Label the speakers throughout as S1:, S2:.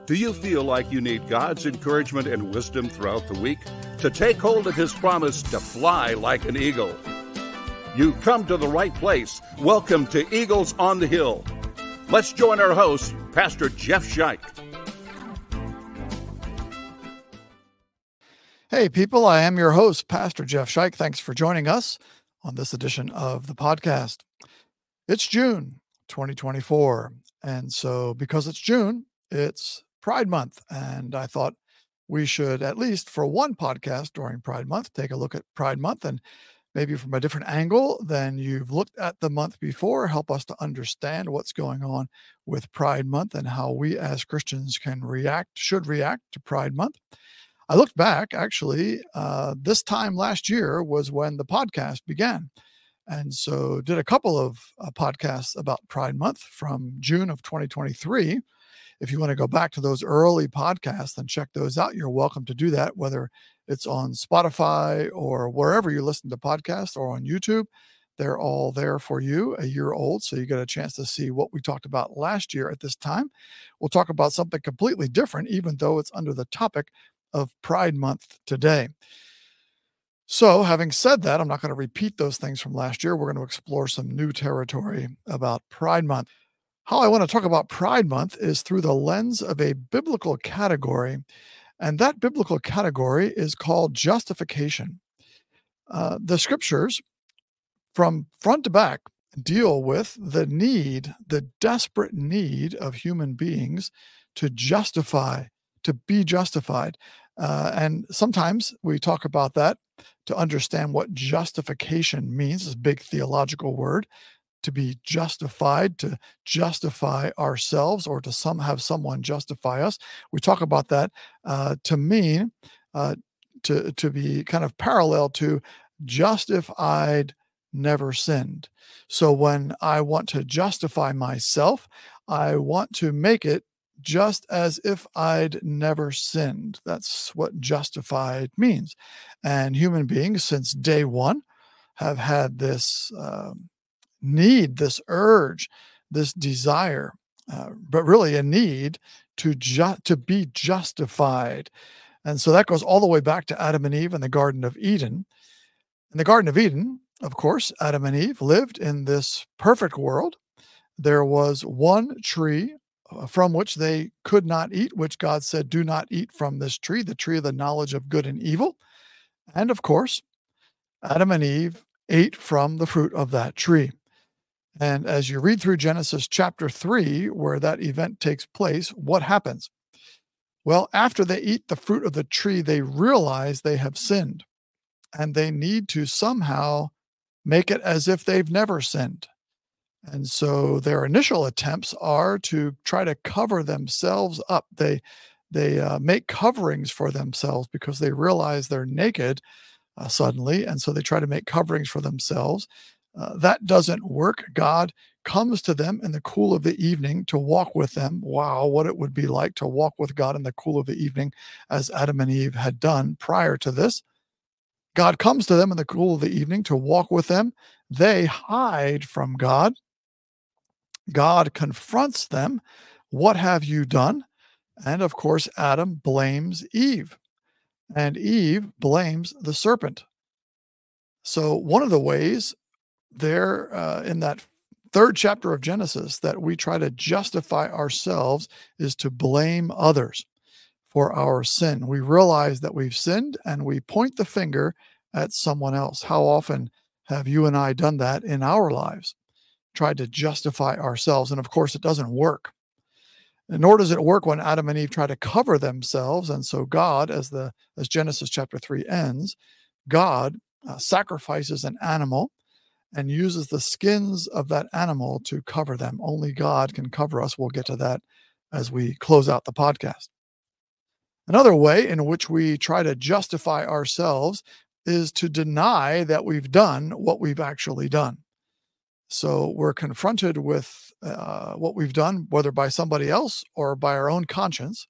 S1: Do you feel like you need God's encouragement and wisdom throughout the week to take hold of His promise to fly like an eagle? You've come to the right place. Welcome to Eagles on the Hill. Let's join our host, Pastor Jeff Scheich.
S2: Hey people, I am your host, Pastor Jeff Scheich. Thanks for joining us on this edition of the podcast. It's June 2024, and so because it's June, it's Pride Month, and I thought we should, at least for one podcast during Pride Month, take a look at Pride Month and maybe from a different angle than you've looked at the month before, help us to understand what's going on with Pride Month and how we as Christians should react to Pride Month. I looked back, actually, this time last year was when the podcast began. And so did a couple of podcasts about Pride Month from June of 2023. If you want to go back to those early podcasts and check those out, you're welcome to do that, whether it's on Spotify or wherever you listen to podcasts or on YouTube. They're all there for you, a year old, so you get a chance to see what we talked about last year at this time. We'll talk about something completely different, even though it's under the topic of Pride Month today. So having said that, I'm not going to repeat those things from last year. We're going to explore some new territory about Pride Month. How I want to talk about Pride Month is through the lens of a biblical category, and that biblical category is called justification. The scriptures, from front to back, deal with the desperate need of human beings to be justified. And sometimes we talk about that to understand what justification means, this big theological word. To be justified, to justify ourselves, or to have someone justify us. We talk about that to mean to be kind of parallel to just if I'd never sinned. So when I want to justify myself, I want to make it just as if I'd never sinned. That's what justified means. And human beings since day one have had this need, this urge, this desire, but really a need to be justified. And so that goes all the way back to Adam and Eve in the Garden of Eden. In the Garden of Eden, of course, Adam and Eve lived in this perfect world. There was one tree from which they could not eat, which God said, do not eat from this tree, the tree of the knowledge of good and evil. And of course, Adam and Eve ate from the fruit of that tree. And as you read through Genesis chapter 3, where that event takes place, what happens? Well, after they eat the fruit of the tree, they realize they have sinned, and they need to somehow make it as if they've never sinned. And so their initial attempts are to try to cover themselves up. They make coverings for themselves because they realize they're naked suddenly, and so they try to make coverings for themselves. That doesn't work. God comes to them in the cool of the evening to walk with them. Wow, what it would be like to walk with God in the cool of the evening, as Adam and Eve had done prior to this. God comes to them in the cool of the evening to walk with them. They hide from God. God confronts them. What have you done? And of course, Adam blames Eve, and Eve blames the serpent. So one of the ways there in that third chapter of Genesis that we try to justify ourselves is to blame others for our sin. We realize that we've sinned and we point the finger at someone else. How often have you and I done that in our lives? Tried to justify ourselves, and of course it doesn't work. And nor does it work when Adam and Eve try to cover themselves. And so God, as Genesis chapter 3 ends, God sacrifices an animal and uses the skins of that animal to cover them. Only God can cover us. We'll get to that as we close out the podcast. Another way in which we try to justify ourselves is to deny that we've done what we've actually done. So we're confronted with what we've done, whether by somebody else or by our own conscience,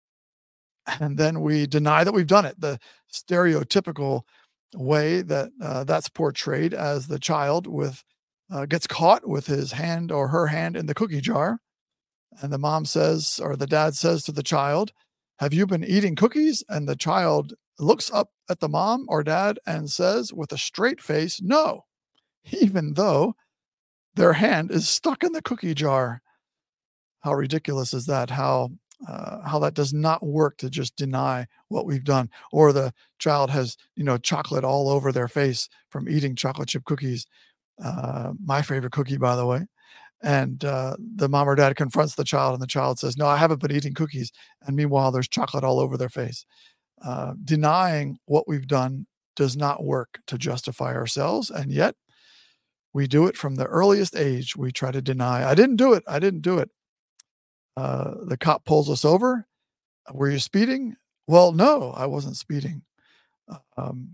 S2: and then we deny that we've done it. The stereotypical way that that's portrayed as the child gets caught with his hand or her hand in the cookie jar, And the mom says, or the dad says to the child, "Have you been eating cookies?" And the child looks up at the mom or dad and says with a straight face, "No," even though their hand is stuck in the cookie jar. How ridiculous is that? How that does not work to just deny what we've done. Or the child has, chocolate all over their face from eating chocolate chip cookies. My favorite cookie, by the way. And the mom or dad confronts the child, and the child says, "No, I haven't been eating cookies." And meanwhile, there's chocolate all over their face. Denying what we've done does not work to justify ourselves. And yet we do it from the earliest age. We try to deny, "I didn't do it. I didn't do it." The cop pulls us over. "Were you speeding?" "Well, no, I wasn't speeding." Um,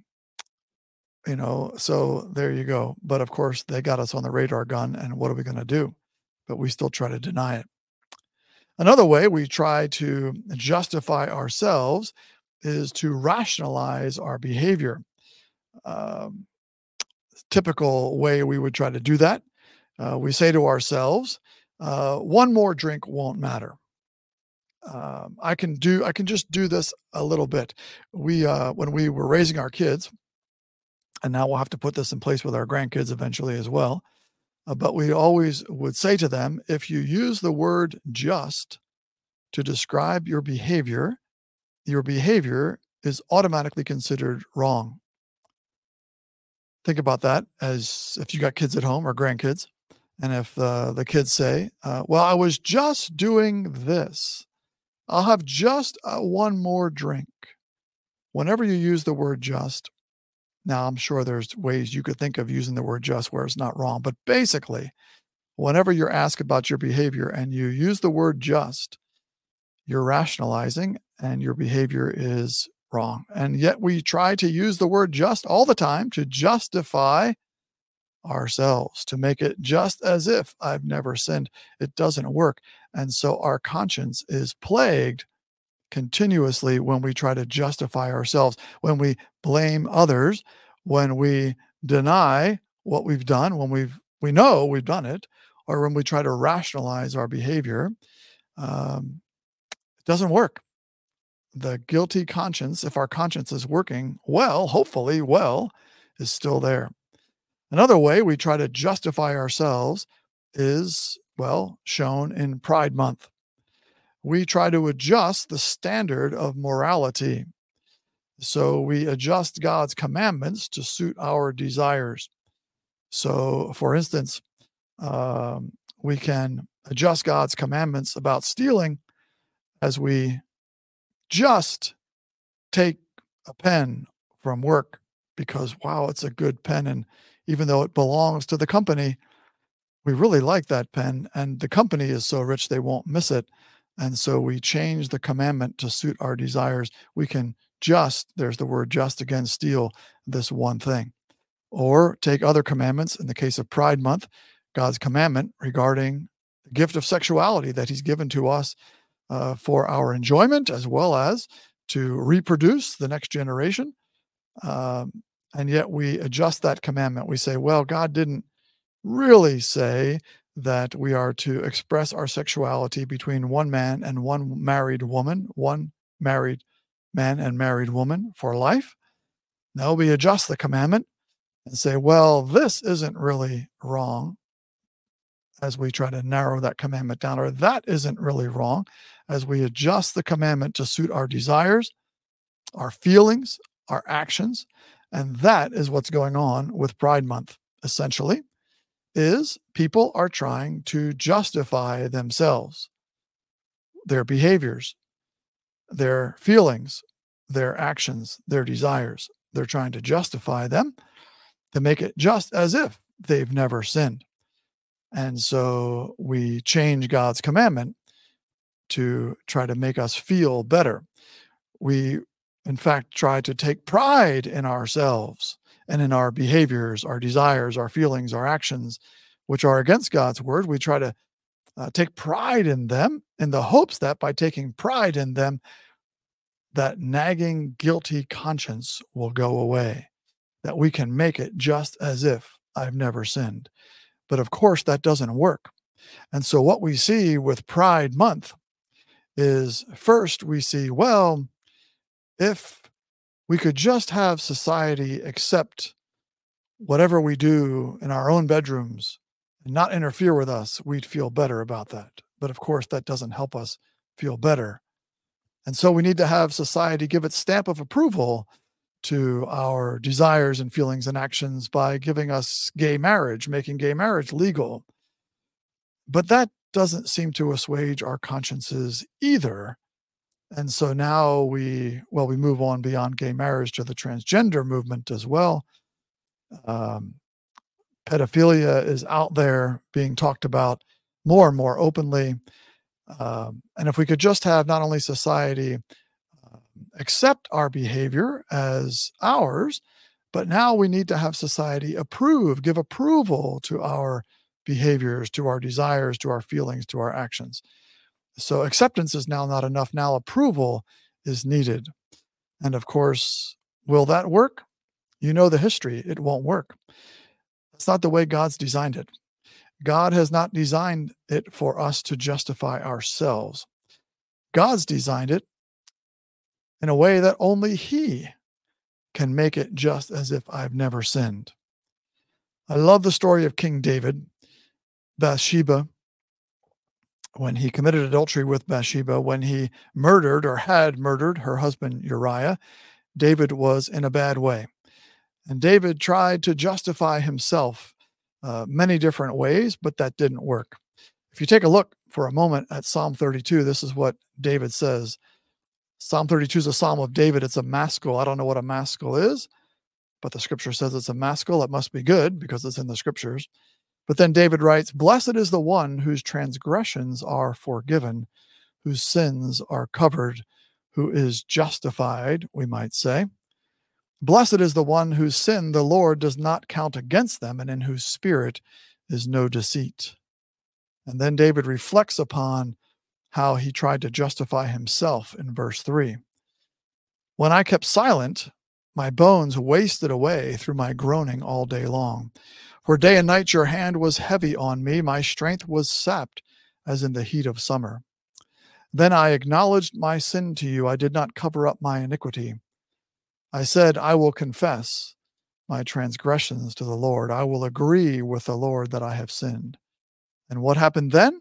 S2: so there you go. But of course, they got us on the radar gun, and what are we going to do? But we still try to deny it. Another way we try to justify ourselves is to rationalize our behavior. Um, Typical way we would try to do that. We say to ourselves, "One more drink won't matter. I can just do this a little bit." When we were raising our kids, and now we'll have to put this in place with our grandkids eventually as well. But we always would say to them, if you use the word "just" to describe your behavior is automatically considered wrong. Think about that as if you got kids at home or grandkids. And if the kids say, "Well, I was just doing this. I'll have just one more drink." Whenever you use the word "just," now I'm sure there's ways you could think of using the word "just" where it's not wrong. But basically, whenever you're asked about your behavior and you use the word "just," you're rationalizing and your behavior is wrong. And yet we try to use the word "just" all the time to justify ourselves, to make it just as if I've never sinned. It doesn't work. And so our conscience is plagued continuously when we try to justify ourselves, when we blame others, when we deny what we've done, when we know we've done it, or when we try to rationalize our behavior. It doesn't work. The guilty conscience, if our conscience is working well, hopefully well, is still there. Another way we try to justify ourselves is, well, shown in Pride Month. We try to adjust the standard of morality. So we adjust God's commandments to suit our desires. So, for instance, we can adjust God's commandments about stealing as we just take a pen from work because, wow, it's a good pen. And even though it belongs to the company, we really like that pen. And the company is so rich they won't miss it. And so we change the commandment to suit our desires. We can there's the word "just" again, steal this one thing. Or take other commandments. In the case of Pride Month, God's commandment regarding the gift of sexuality that he's given to us for our enjoyment as well as to reproduce the next generation. And yet we adjust that commandment. We say, well, God didn't really say that we are to express our sexuality between one man and one married woman, one married man and married woman for life. No, we adjust the commandment and say, well, this isn't really wrong, as we try to narrow that commandment down, or that isn't really wrong, as we adjust the commandment to suit our desires, our feelings, our actions. And that is what's going on with Pride Month, essentially, is people are trying to justify themselves, their behaviors, their feelings, their actions, their desires. They're trying to justify them to make it just as if they've never sinned. And so we change God's commandment to try to make us feel better. We, in fact, try to take pride in ourselves and in our behaviors, our desires, our feelings, our actions, which are against God's word. We try to take pride in them in the hopes that by taking pride in them, that nagging, guilty conscience will go away, that we can make it just as if I've never sinned. But of course, that doesn't work. And so what we see with Pride Month is first we see, well, if we could just have society accept whatever we do in our own bedrooms and not interfere with us, we'd feel better about that. But of course, that doesn't help us feel better. And so we need to have society give its stamp of approval to our desires and feelings and actions by giving us gay marriage, making gay marriage legal. But that doesn't seem to assuage our consciences either. And so now we move on beyond gay marriage to the transgender movement as well. Pedophilia is out there being talked about more and more openly. And if we could just have not only society accept our behavior as ours, but now we need to have society give approval to our behaviors, to our desires, to our feelings, to our actions. So acceptance is now not enough. Now approval is needed. And of course, will that work? You know the history. It won't work. That's not the way God's designed it. God has not designed it for us to justify ourselves. God's designed it in a way that only He can make it just as if I've never sinned. I love the story of King David. Bathsheba, when he committed adultery with Bathsheba, when he murdered or had murdered her husband Uriah, David was in a bad way. And David tried to justify himself many different ways, but that didn't work. If you take a look for a moment at Psalm 32, this is what David says. Psalm 32 is a psalm of David. It's a maskil. I don't know what a maskil is, but the scripture says it's a maskil. It must be good because it's in the scriptures. But then David writes, "Blessed is the one whose transgressions are forgiven, whose sins are covered, who is justified," we might say. "Blessed is the one whose sin the Lord does not count against them, and in whose spirit is no deceit." And then David reflects upon how he tried to justify himself in verse 3. "When I kept silent, my bones wasted away through my groaning all day long. For day and night your hand was heavy on me, my strength was sapped as in the heat of summer. Then I acknowledged my sin to you, I did not cover up my iniquity. I said, I will confess my transgressions to the Lord. I will agree with the Lord that I have sinned." And what happened then?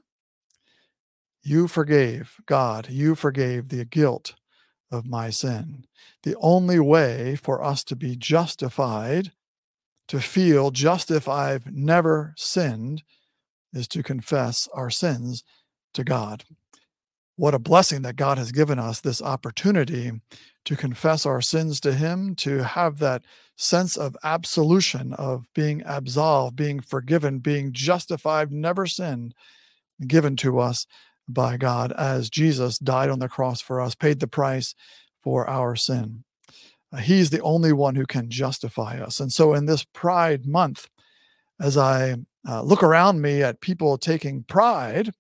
S2: You forgave, God, you forgave the guilt of my sin. The only way for us to be justified, to feel just if I've never sinned, is to confess our sins to God. What a blessing that God has given us this opportunity to confess our sins to Him, to have that sense of absolution, of being absolved, being forgiven, being justified, never sinned, given to us by God as Jesus died on the cross for us, paid the price for our sin. He's the only one who can justify us. And so in this Pride Month, as I look around me at people taking pride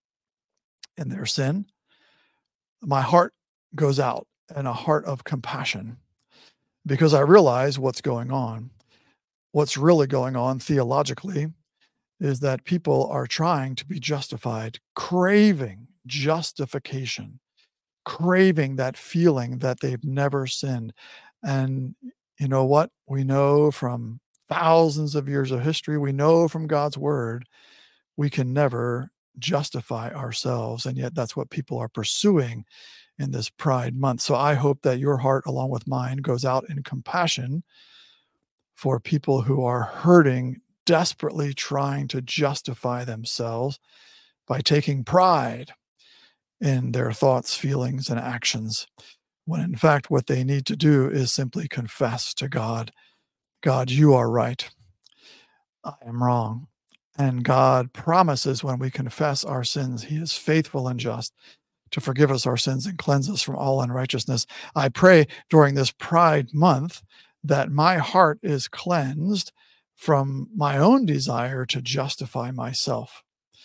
S2: in their sin, my heart goes out in a heart of compassion because I realize what's going on. What's really going on theologically is that people are trying to be justified, craving justification, craving that feeling that they've never sinned. And you know what? We know from thousands of years of history, we know from God's word, we can never justify ourselves. And yet that's what people are pursuing in this Pride Month. So I hope that your heart, along with mine, goes out in compassion for people who are hurting, desperately trying to justify themselves by taking pride in their thoughts, feelings, and actions, when in fact what they need to do is simply confess to God, God, you are right. I am wrong. And God promises when we confess our sins, He is faithful and just to forgive us our sins and cleanse us from all unrighteousness. I pray during this Pride Month that my heart is cleansed from my own desire to justify myself.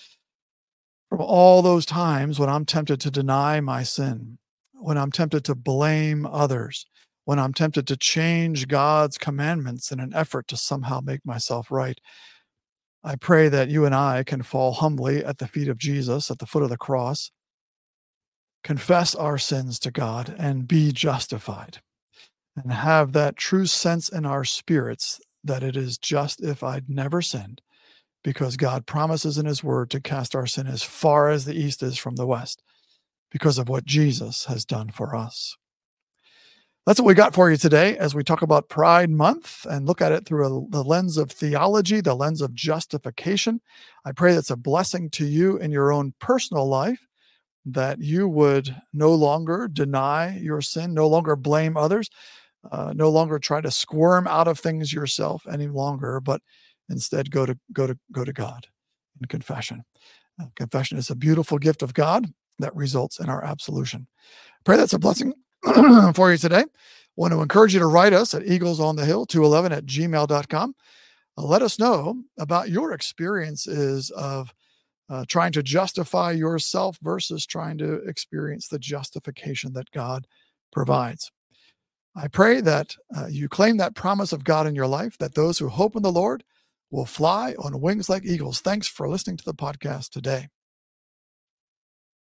S2: From all those times when I'm tempted to deny my sin, when I'm tempted to blame others, when I'm tempted to change God's commandments in an effort to somehow make myself right, I pray that you and I can fall humbly at the feet of Jesus, at the foot of the cross, confess our sins to God, and be justified, and have that true sense in our spirits that it is just if I'd never sinned, because God promises in his word to cast our sin as far as the east is from the west, because of what Jesus has done for us. That's what we got for you today as we talk about Pride Month and look at it through the lens of theology, the lens of justification. I pray that's a blessing to you in your own personal life, that you would no longer deny your sin, no longer blame others, no longer try to squirm out of things yourself any longer, but instead go to God in confession. Confession is a beautiful gift of God that results in our absolution. Pray that's a blessing for you today. Want to encourage you to write us at eaglesonthehill211@gmail.com. Let us know about your experiences of trying to justify yourself versus trying to experience the justification that God provides. I pray that you claim that promise of God in your life, that those who hope in the Lord will fly on wings like eagles. Thanks for listening to the podcast today.